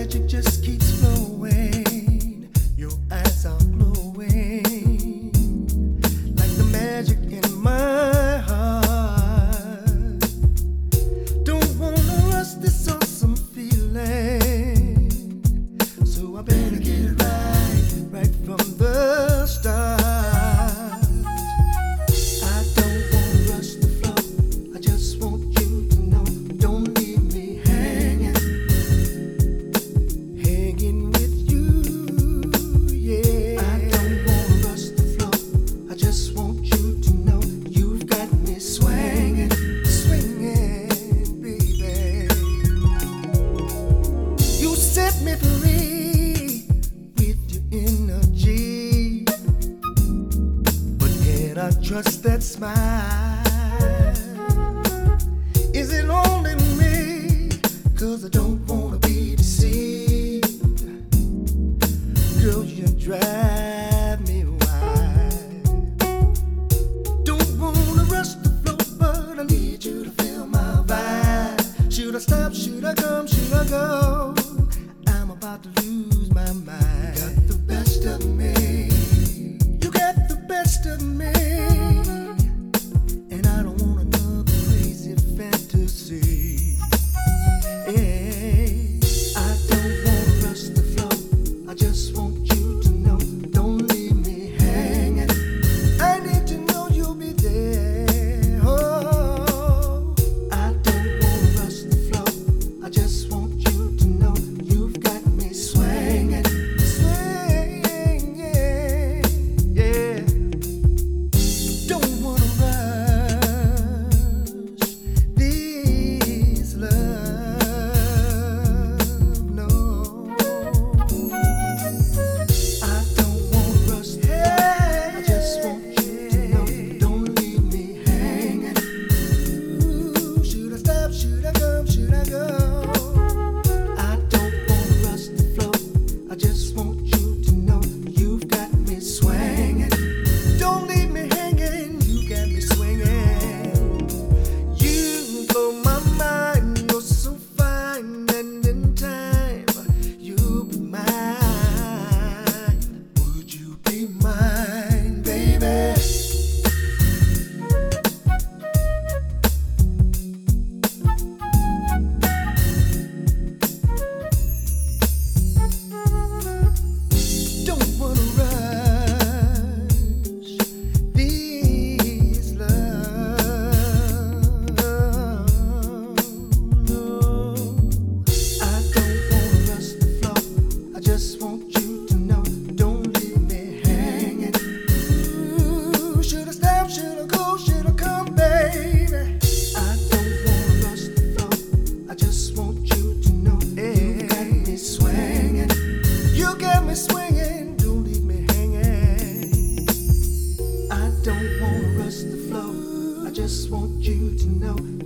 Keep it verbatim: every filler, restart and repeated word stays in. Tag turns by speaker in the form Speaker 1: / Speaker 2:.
Speaker 1: magic just keeps flowing. Your eyes are glowing like the magic in my heart. Don't wanna rush this awesome feeling, so I better get it right, right from the start. I don't wanna rush the flow, I just want you to know. Don't leave me hanging, hanging with you, yeah. I don't wanna rush the flow, I just want you to know. You've got me swinging, swinging, baby. You set me free with your energy, but can I trust that smile? Is it only me? Cause I don't wanna be deceived. Girl, you drive me wild. Don't wanna rush the flow, but I need you to feel my vibe. Should I stop? Should I come? Should I go? I'm about to lose my mind. You got the best of me. You got the best of me. And I don't want another crazy fantasy. Yeah. I don't wanna rush the flow, I just want you to know. Don't leave me hanging, I need to know you'll be there. Oh, I don't wanna rush the flow, I just want you to know. You've got me swinging, swinging, yeah, yeah. Don't wanna rush this love, no. I don't wanna rush the flow, I just want you to know. Don't leave me hanging. Ooh, should I stop? Should I come? Should I go? I don't wanna rush the flow, I just want you to know. You've got me swinging. Don't leave me hanging. You got me swinging. You blow my mind. You're so fine, and in time you'll be mine. Would you be mine, baby? Don't wanna rush this love, no. I don't wanna rush the flow, I just want you to know. Don't leave me hanging. Ooh, should I stop? Should I go? Should I come, baby? I don't wanna rush the flow, I just want you to know. You got me swinging, you got me swinging. Don't leave me hanging. I don't wanna rush the flow, I just want you to know.